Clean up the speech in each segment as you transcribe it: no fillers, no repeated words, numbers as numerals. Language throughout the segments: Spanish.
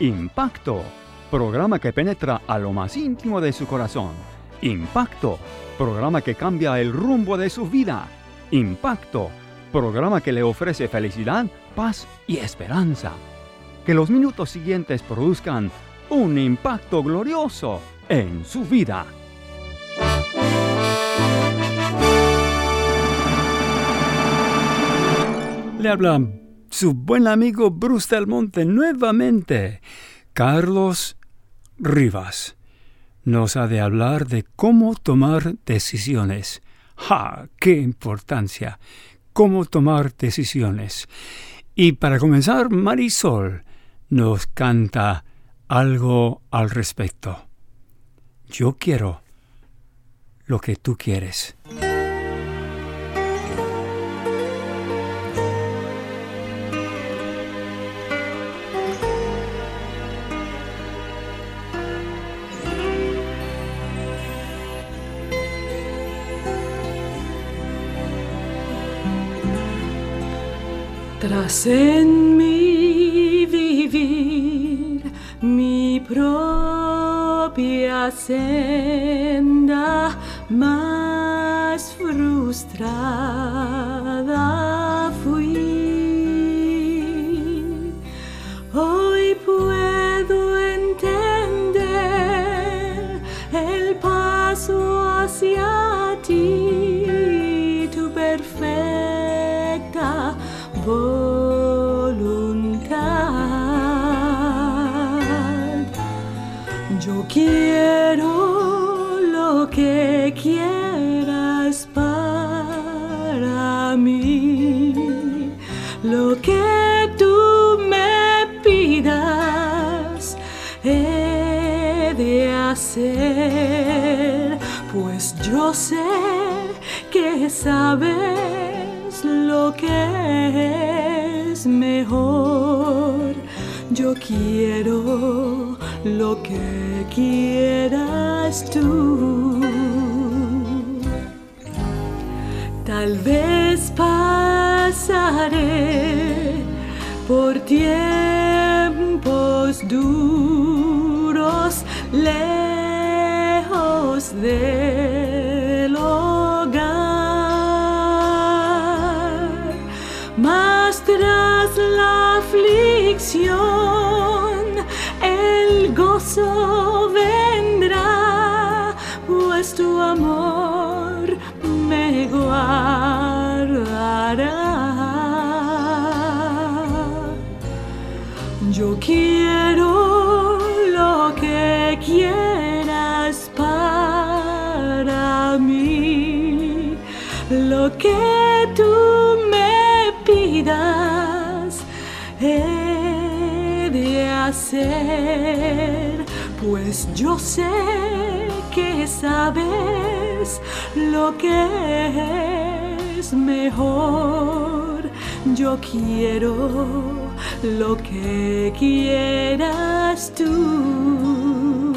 Impacto, programa que penetra a lo más íntimo de su corazón. Impacto, programa que cambia el rumbo de su vida. Impacto, programa que le ofrece felicidad, paz y esperanza. Que los minutos siguientes produzcan un impacto glorioso en su vida. Le habla su buen amigo Bruce Del Monte nuevamente. Carlos Rivas nos ha de hablar de cómo tomar decisiones. ¡Ja! ¡Qué importancia! Cómo tomar decisiones. Y para comenzar, Marisol nos canta algo al respecto. Yo quiero lo que tú quieres. Tras en mi vivir mi propia senda, más frustrada fui. Hoy puedo entender el paso hacia ti, tu perfecta voluntad. Yo quiero lo que quieras para mí, lo que tú me pidas he de hacer, pues yo sé que sabes lo que es mejor. Yo quiero lo que quieras tú. Tal vez pasaré por tiempos duros, lejos del hogar, mas tras la aflicción el gozo vendrá, pues tu amor me guardará. Yo quiero lo que quieras para mí, lo que tú me pidas he de hacer, pues yo sé que sabes lo que es mejor. Yo quiero lo que quieras tú.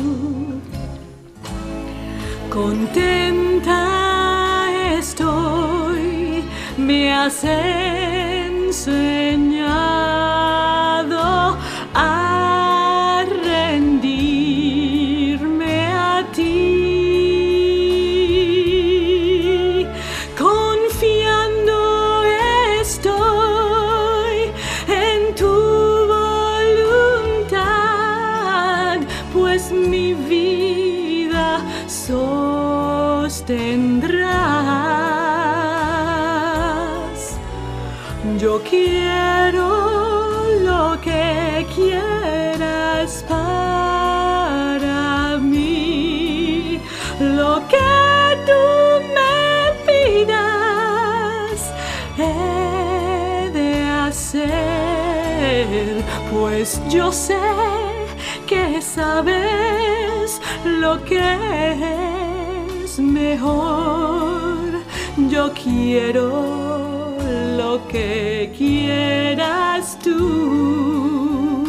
Contenta estoy, me has enseñado a rendirme a ti. Confiando estoy en tu voluntad, pues mi vida sostendrás. Yo quiero lo que quieras para mí, lo que tú me pidas he de hacer, pues yo sé que sabes lo que es mejor. Yo quiero lo que quieras tú.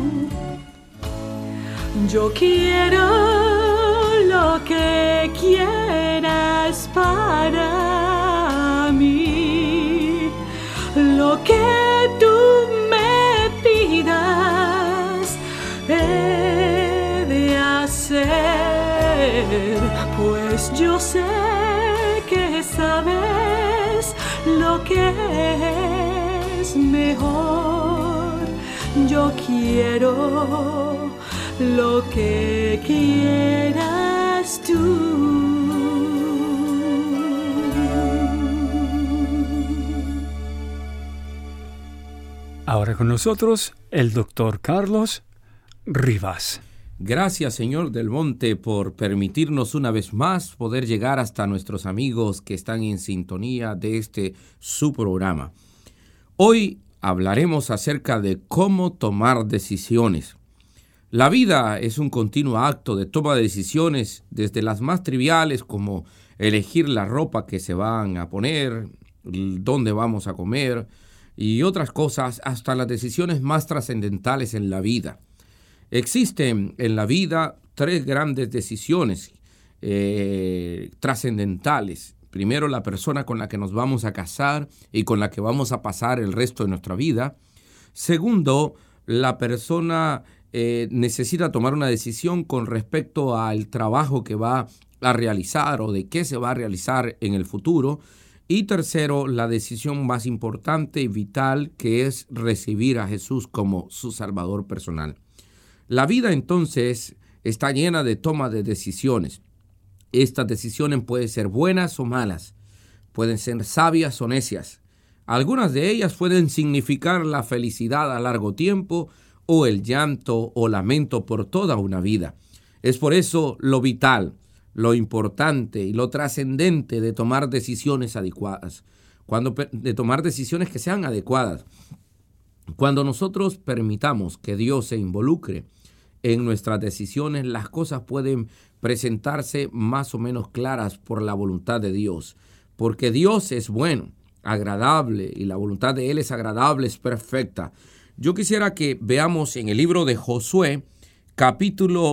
Yo quiero lo que quieras para mí, lo que tú me pidas he mejor. Yo quiero lo que quieras tú. Ahora con nosotros el doctor Carlos Rivas. Gracias, señor Del Monte, por permitirnos una vez más poder llegar hasta nuestros amigos que están en sintonía de su programa. Hoy hablaremos acerca de cómo tomar decisiones. La vida es un continuo acto de toma de decisiones, desde las más triviales como elegir la ropa que se van a poner, dónde vamos a comer y otras cosas, hasta las decisiones más trascendentales en la vida. Existen en la vida 3 grandes decisiones trascendentales. Primero, la persona con la que nos vamos a casar y con la que vamos a pasar el resto de nuestra vida. Segundo, la persona necesita tomar una decisión con respecto al trabajo que va a realizar o de qué se va a realizar en el futuro. Y tercero, la decisión más importante y vital, que es recibir a Jesús como su Salvador personal. La vida entonces está llena de toma de decisiones. Estas decisiones pueden ser buenas o malas, pueden ser sabias o necias. Algunas de ellas pueden significar la felicidad a largo tiempo o el llanto o lamento por toda una vida. Es por eso lo vital, lo importante y lo trascendente de tomar decisiones adecuadas, de tomar decisiones que sean adecuadas. Cuando nosotros permitamos que Dios se involucre en nuestras decisiones, las cosas pueden presentarse más o menos claras por la voluntad de Dios, porque Dios es bueno, agradable, y la voluntad de Él es agradable, es perfecta. Yo quisiera que veamos en el libro de Josué, capítulo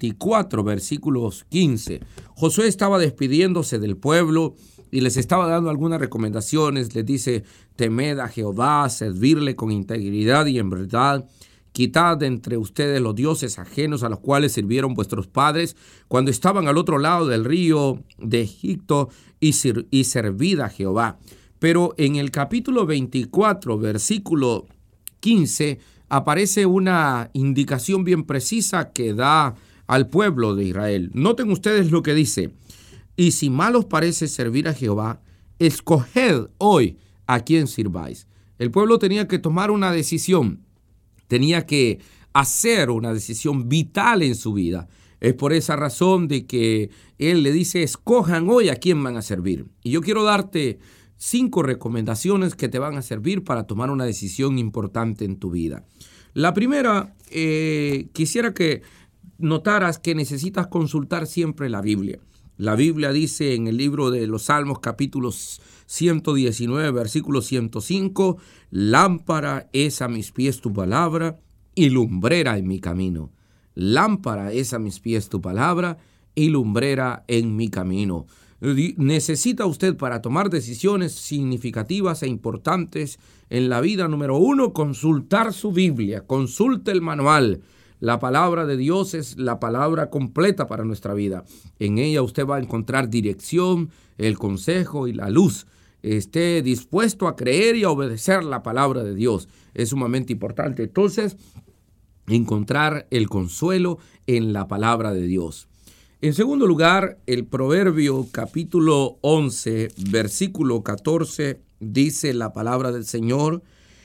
24, versículos 15. Josué estaba despidiéndose del pueblo y les estaba dando algunas recomendaciones. Les dice: temed a Jehová, servirle con integridad y en verdad. Quitad de entre ustedes los dioses ajenos a los cuales sirvieron vuestros padres cuando estaban al otro lado del río de Egipto y servid a Jehová. Pero en el capítulo 24, versículo 15, aparece una indicación bien precisa que da al pueblo de Israel. Noten ustedes lo que dice: y si mal os parece servir a Jehová, escoged hoy a quién sirváis. El pueblo tenía que tomar una decisión. Tenía que hacer una decisión vital en su vida. Es por esa razón de que él le dice: escojan hoy a quién van a servir. Y yo quiero darte 5 recomendaciones que te van a servir para tomar una decisión importante en tu vida. La primera, quisiera que notaras que necesitas consultar siempre la Biblia. La Biblia dice en el libro de los Salmos, capítulo 119, versículo 105, lámpara es a mis pies tu palabra y lumbrera en mi camino. Lámpara es a mis pies tu palabra y lumbrera en mi camino. Necesita usted, para tomar decisiones significativas e importantes en la vida, número 1, consultar su Biblia. Consulte el manual. La palabra de Dios es la palabra completa para nuestra vida. En ella usted va a encontrar dirección, el consejo y la luz. Esté dispuesto a creer y a obedecer la palabra de Dios. Es sumamente importante. Entonces, encontrar el consuelo en la palabra de Dios. En segundo lugar, el Proverbio capítulo 11, versículo 14, dice la palabra del Señor: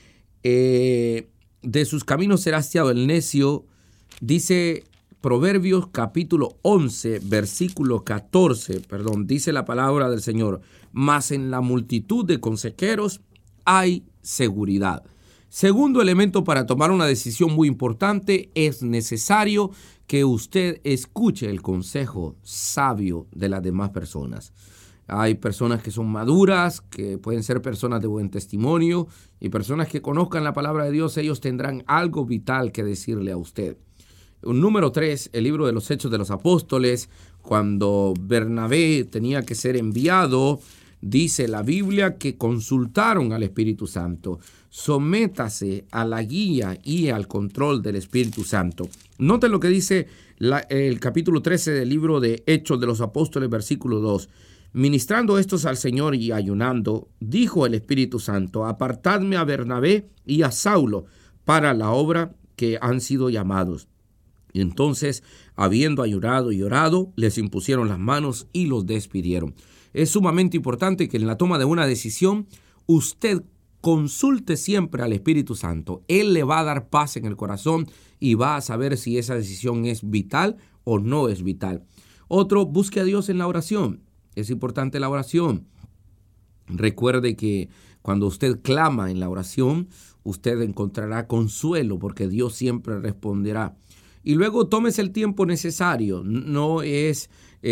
de sus caminos será hastiado el necio. Dice Proverbios capítulo 11, versículo 14, dice la palabra del Señor: mas en la multitud de consejeros hay seguridad. Segundo elemento para tomar una decisión muy importante: es necesario que usted escuche el consejo sabio de las demás personas. Hay personas que son maduras, que pueden ser personas de buen testimonio, y personas que conozcan la palabra de Dios. Ellos tendrán algo vital que decirle a usted. Número 3, el libro de los Hechos de los Apóstoles, cuando Bernabé tenía que ser enviado, dice la Biblia que consultaron al Espíritu Santo. Sométase a la guía y al control del Espíritu Santo. Noten lo que dice el capítulo 13 del libro de Hechos de los Apóstoles, versículo 2. Ministrando estos al Señor y ayunando, dijo el Espíritu Santo: apartadme a Bernabé y a Saulo para la obra que han sido llamados. Y entonces, habiendo ayunado y orado, les impusieron las manos y los despidieron. Es sumamente importante que en la toma de una decisión usted consulte siempre al Espíritu Santo. Él le va a dar paz en el corazón y va a saber si esa decisión es vital o no es vital. Otro, busque a Dios en la oración. Es importante la oración. Recuerde que cuando usted clama en la oración, usted encontrará consuelo porque Dios siempre responderá. Y luego tómese el tiempo necesario. No es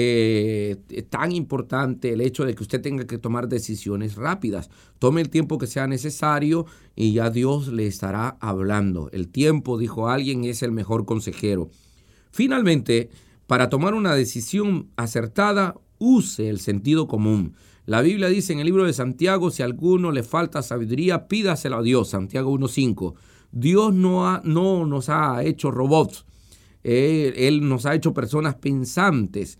tan importante el hecho de que usted tenga que tomar decisiones rápidas. Tome el tiempo que sea necesario y ya Dios le estará hablando. El tiempo, dijo alguien, es el mejor consejero. Finalmente, para tomar una decisión acertada, use el sentido común. La Biblia dice en el libro de Santiago: si a alguno le falta sabiduría, pídaselo a Dios. Santiago 1:5. Dios no nos ha hecho robots. Él nos ha hecho personas pensantes.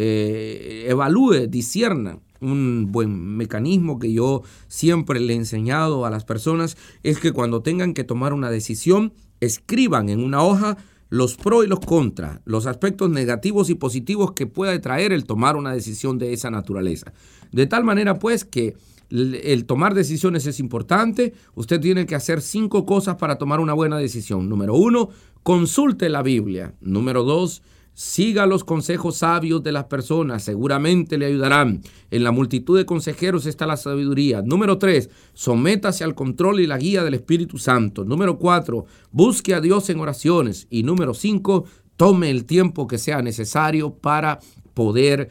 Evalúe, discierna. Un buen mecanismo que yo siempre le he enseñado a las personas es que cuando tengan que tomar una decisión, escriban en una hoja los pros y los contras, los aspectos negativos y positivos que pueda traer el tomar una decisión de esa naturaleza. De tal manera, pues, que el tomar decisiones es importante. Usted tiene que hacer 5 cosas para tomar una buena decisión. Número 1, consulte la Biblia. Número 2, siga los consejos sabios de las personas, seguramente le ayudarán. En la multitud de consejeros está la sabiduría. Número 3, sométase al control y la guía del Espíritu Santo. Número 4, busque a Dios en oraciones. Y número 5, tome el tiempo que sea necesario para poder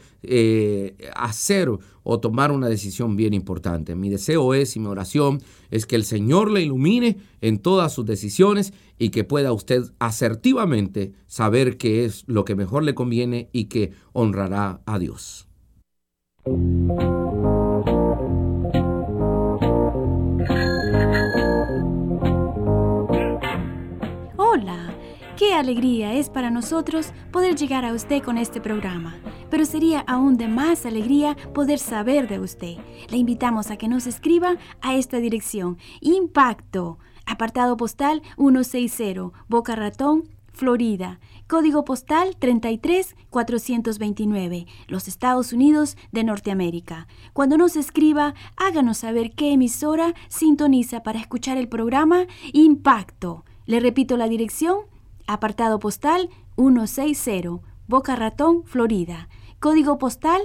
hacer o tomar una decisión bien importante. Mi deseo es y mi oración es que el Señor le ilumine en todas sus decisiones y que pueda usted asertivamente saber qué es lo que mejor le conviene y que honrará a Dios. Hola, qué alegría es para nosotros poder llegar a usted con este programa, pero sería aún de más alegría poder saber de usted. Le invitamos a que nos escriba a esta dirección: Impacto, apartado postal 160, Boca Ratón, Florida, código postal 33429, los Estados Unidos de Norteamérica. Cuando nos escriba, háganos saber qué emisora sintoniza para escuchar el programa Impacto. Le repito la dirección: apartado postal 160, Boca Ratón, Florida, código postal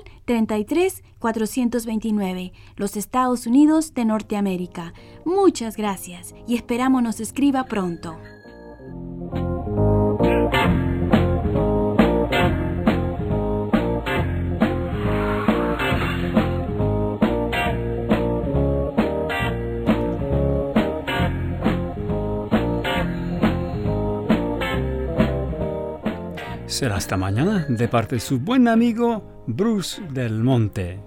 33429, los Estados Unidos de Norteamérica. Muchas gracias y esperamos nos escriba pronto. Será hasta mañana de parte de su buen amigo Bruce Del Monte.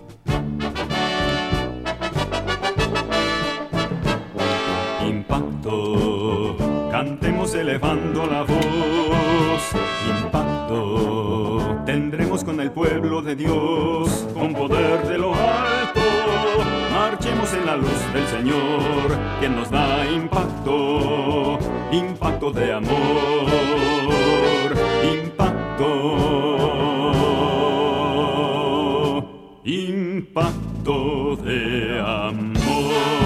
Impacto, cantemos elevando la voz. Impacto, tendremos con el pueblo de Dios, con poder de lo alto. Marchemos en la luz del Señor, que nos da impacto, impacto de amor. Impacto de amor.